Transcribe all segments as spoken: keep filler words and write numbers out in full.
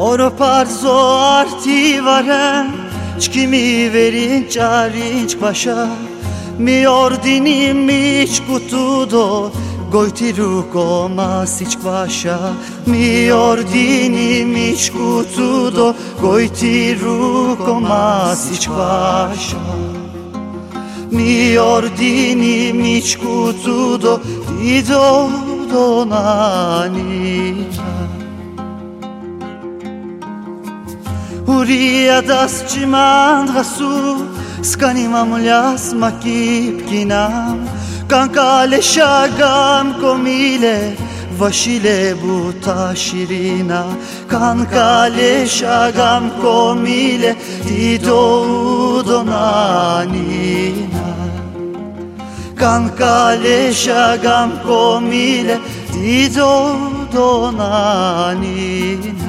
Oro parzo arti varem, çkimi verin çarinç başa. Mi ordini miç kutudo, gojti ruko masiç başa. Mi ordini miç kutudo, gojti ruko masiç başa. Mi ordini miç kutudo, dido donanina. Uriya das çimandgasu, skanim amuljas makip kinam. Kankale şagam komile, vaşile buta şirina. Kankale şagam komile, dido donanina. Kankale şagam komile, dido donanina.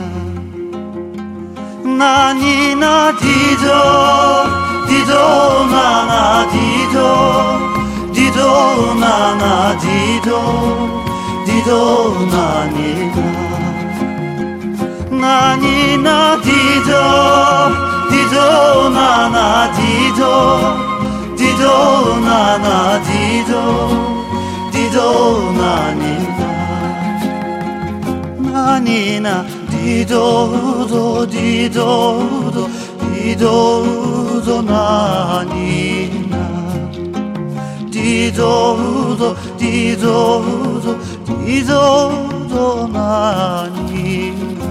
Nanina dido, dido nana dido, dido nana dido, dido nanina. Nanina dido, dido nana dido, dido nana dido, dido nanina. Nanina dido do, dido do, dido do nanina. Dido do, dido do, dido do nanina.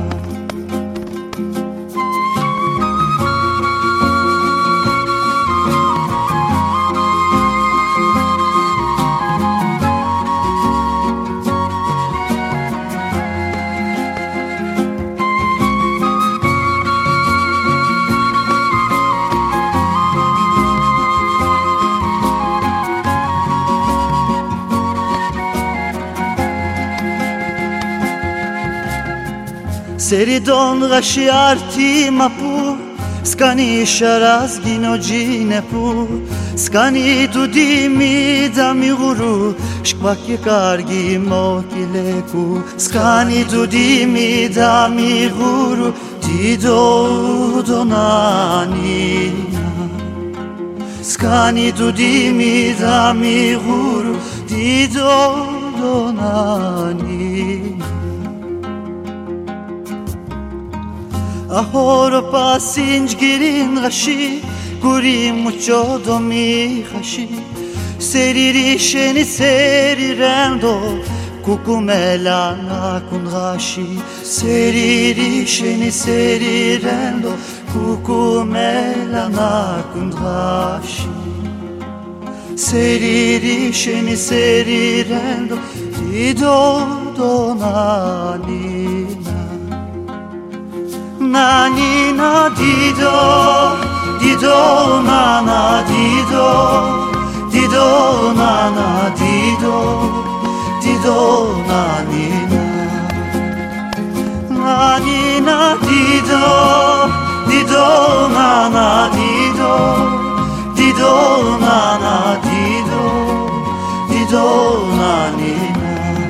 Seridon gashi arti mapu, skani sharaz ginojine pu. Skani dudimi dami guru, shkvaki kargi mokileku. Skani dudimi dami guru, dido donanina. Skani dudimi dami guru, dido donanina. Ahoro pasinj girin gashi, guri mucho domi gashi. Seriri sheni serirendo, kukumela nakun gashi. Seriri sheni serirendo, kukumela nakun gashi. Seriri sheni serirendo, dido donanina. Nanina dido, dido nana dido, dido nana dido, dido nanina. Nanina dido, dido nana dido, dido nana dido, dido nanina.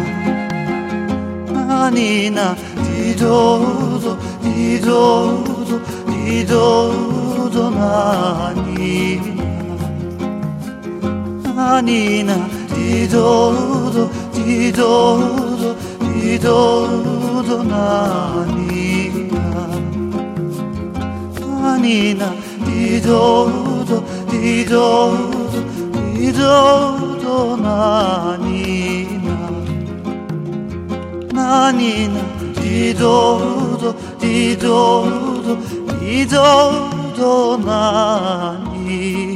Nanina dido do, dido do, dido do nanina. Nanina dido do, dido do, dido do nanina. Nanina dido do, dido do, dido do nanina. Nanina dido do, dido do, dido do nanina.